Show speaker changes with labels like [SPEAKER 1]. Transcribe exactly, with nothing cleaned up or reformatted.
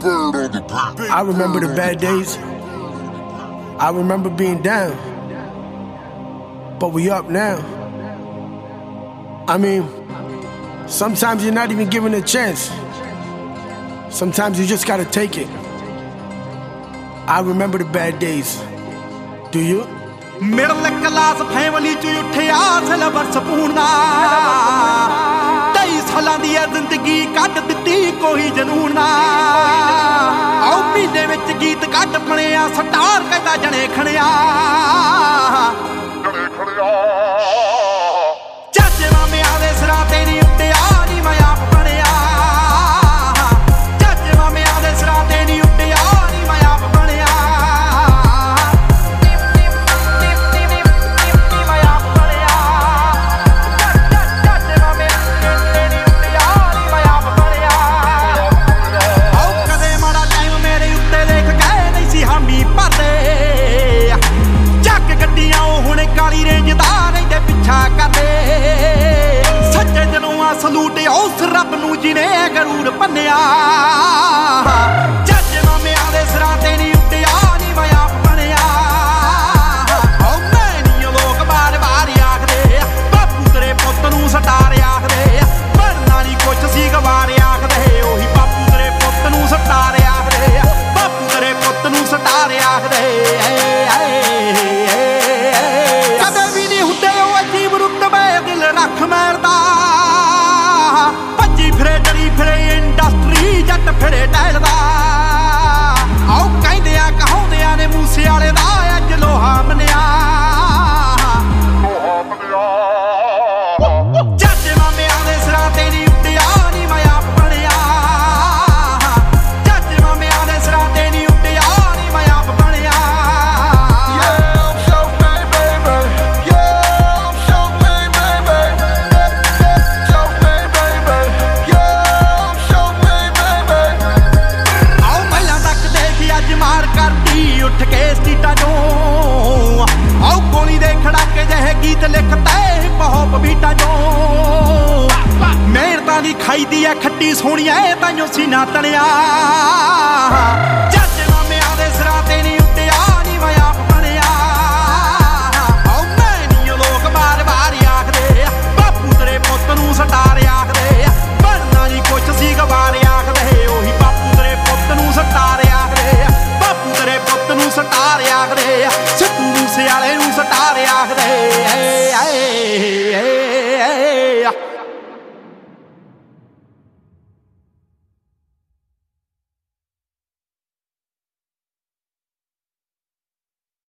[SPEAKER 1] I remember the bad days. I remember being down. But we up now. I mean, sometimes you're not even given a chance. Sometimes you just gotta take it. I remember the bad days. Do you?
[SPEAKER 2] Middle class family च उठिया syllabus Poona कई सालां दी जिंदगी cut दित्ती कोई जनून ना आओ महीने विच गीत कट पणिया स्टार कहंदा जने खणिया चाचे मामे आदे सिरां ते नी उड्डिया नी मैं आप बणिया चाचे मामे आदे सिरां ते नी उड्डिया नी मैं आप बणिया काली रेंज दा रहिंदे पिछा करदे सच्चे दिलों आ सलूट उस रब नूं जिने गरूर भन्निया चाचे मामियां दे सिरां ते नी उड्डिया नी मैं आप बणिया ओ मैं नी लोग बार बार आखदे बापू तेरे पुत्त नूं सटार आखदे बनना नी कुछ सी गवार आखदे ओही बापू तेरे पुत्त नूं सटार आखदे बापू तेरे पुत्त नूं सटार आखदे रख मैरदा भज्जी फिरे डरी फिरे इंडस्ट्री जट फिरे टैलदा आओ कहंदिया कहाउंदिया ने मूसे वाले दा अज लोहा मनिया चाचे मामियां दे सिरां ते नी उड्डिया नी मैं आप बणिया चाचे मामियां दे सिरां ते नी उड्डिया नी मैं आप बणिया उठ के सीटा जो आओ गोली दे खड़ाके जहे गीत लिखता है हिप हॉप बीटा जो मेहरतां दी खाई दी है खट्टी सोहणिया ताइयों सीना तणिया